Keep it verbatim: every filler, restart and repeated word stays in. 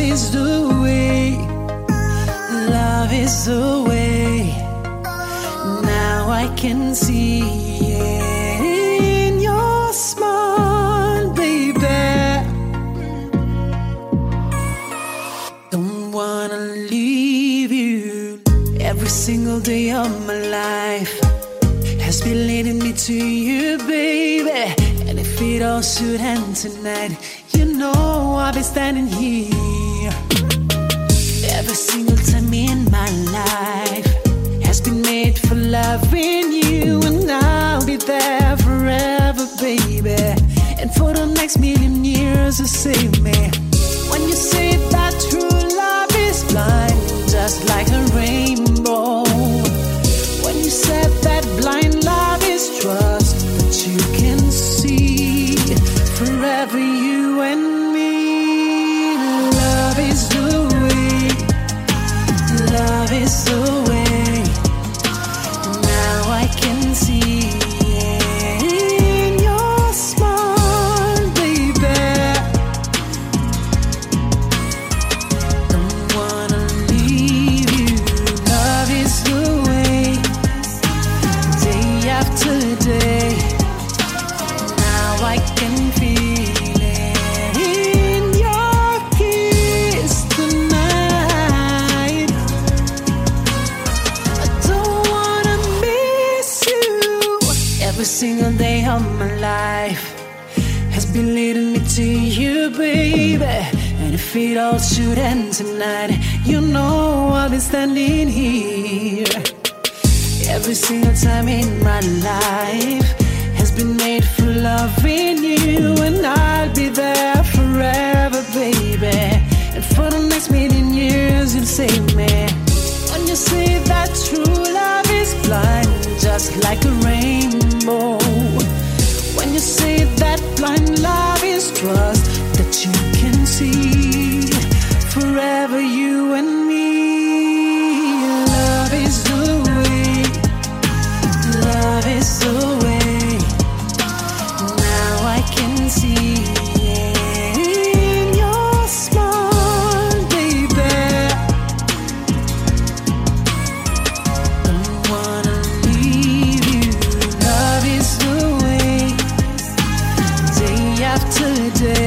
is the way, love is the way. Now I can see it in your smile, baby. Don't wanna leave you. Every single day of my life has been leading me to you, baby. And if it all should end tonight, you know I'll be standing here. Every single time in my life has been made for loving you, and I'll be there forever, baby. And for the next million years, you save me. When you say that true love is blind, just like a rainbow. When you said that blind love is trust, that you can see forever, you and me. Love is the way, love is the way. Now I can see it in your smile, baby. Don't wanna leave you. Love is the way, day after day. Now I can feel it in your kiss tonight. I don't wanna miss you. Every single day of my life has been leading me to you, baby. And if it all should end tonight, you know I'll be standing here. Every single time in my life has been made for loving you, and I'll be there forever, baby. And for the next million years, you'll save me. When you say that true love is blind, just like a rainbow. When you say that blind love is trust, that you can see forever, you and me. Love is the way, love is the way. Now I can see it in your smile, baby. Don't wanna leave you. Love is the way, day after day.